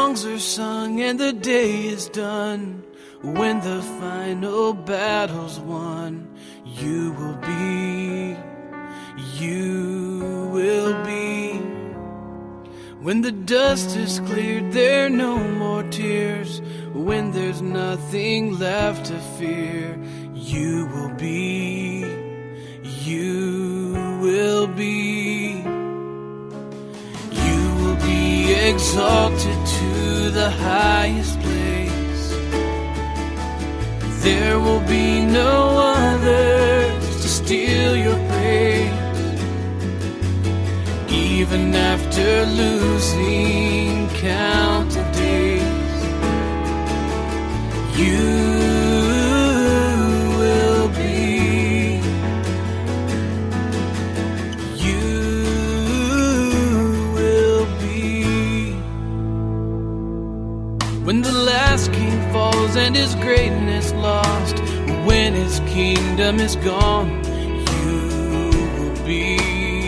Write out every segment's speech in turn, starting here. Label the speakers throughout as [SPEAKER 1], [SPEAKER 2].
[SPEAKER 1] songs are sung and the day is done, when the final battle's won, you will be. When the dust is cleared, there are no more tears. When there's nothing left to fear, you will be. You will be. You will be exalted to the highest place. There will be no others to steal your praise. Even after losing count of days, you will be. You will be. When the last king falls and his greatness lost, when his kingdom is gone, you will be.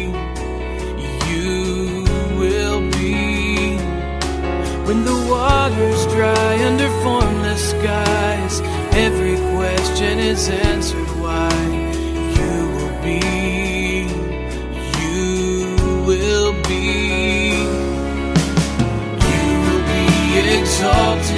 [SPEAKER 1] When the waters dry under formless skies, every question is answered why. You will be. You will be. You will be exalted